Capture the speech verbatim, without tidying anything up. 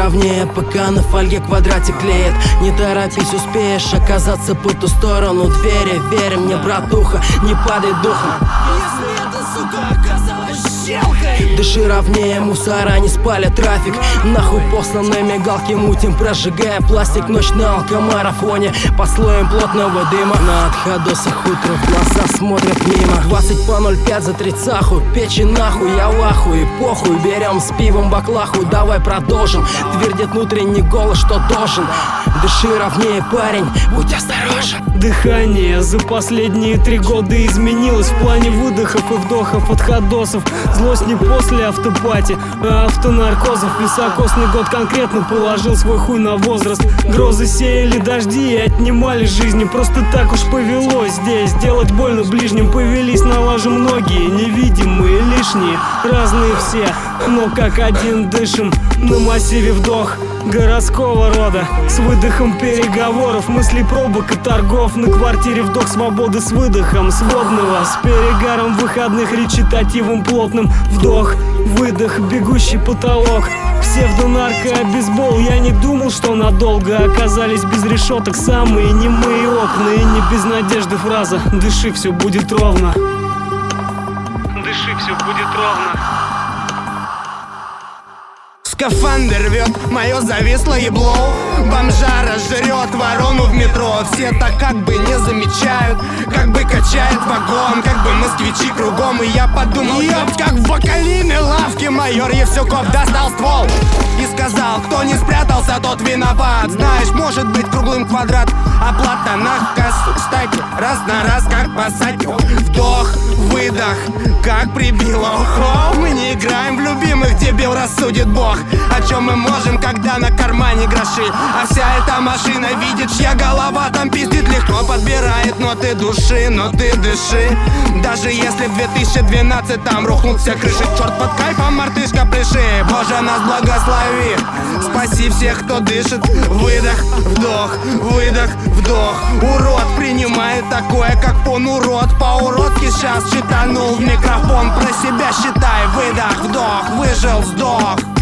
ровнее, пока на фольге квадратик клеит. Не торопись, успеешь оказаться по ту сторону двери. Верь мне, братуха, не падай духом. Если эта сука оказалась щелкой, дыши ровнее, мусора не спали трафик. Нахуй посланные мигалки мутим, прожигая пластик. Ночь на алкомарафоне под слоем плотного дыма. На отходосах утром глаза смотрят мимо. Двадцать по ноль пять за тридцаху, печи нахуй, я в ахуе, похуй. Берем с пивом баклаху, давай продолжим. Твердит внутренний голос, что должен. Дыши ровнее, парень, будь осторожен. Дыхание за последние три года изменилось в плане выдохов и вдохов от ходосов. Злость не после автопати, а автонаркозов. Високосный год конкретно положил свой хуй на возраст. Грозы сеяли дожди и отнимали жизни. Просто так уж повелось здесь. Делать больно ближним повелись на лажу многие. Невидимые, лишние, разные все, но как один дышим. На массиве вдох городского рода с выдохом переговоров, мыслей, пробок и торгов. На квартире вдох свободы с выдохом сводного, с перегаром выходных, речитативом плотным. Вдох, выдох, бегущий потолок. Псевдонарко-бейсбол. Я не думал, что надолго оказались без решеток самые немые окна. И не без надежды фраза: дыши, все будет ровно. Дыши, все будет ровно. скафандр рвет мое завислое ебло. Бомжара жрет ворону в метро. Все так как бы не замечают, как бы качает вагон, как бы москвичи кругом. И я подумал, ёпт, как в бакалейной лавке майор Евсюков достал ствол и сказал: кто не спрятался, тот виноват. Знаешь, может быть круглым квадрат, оплата на кассу. Кстати, раз на раз, как посадил. Вдох, выдох, как прибило. Охо, мы не играем в любимых, дебил рассудит Бог. О чем мы можем, когда на кармане гроши, а вся эта машина видит, чья голова там пиздит. Легко подбирает ноты души, но ты дыши. Даже если в две тысячи двенадцатом рухнут все крыши. Черт, под кайфом, мартышка, пляши. Боже, нас благослови. Спаси всех, кто дышит. Выдох, вдох, выдох, вдох. Урод принимает такое, как фон. Урод по-уродски сейчас читанул в микрофон. Про себя считай. Выдох, вдох, выжил, вздох.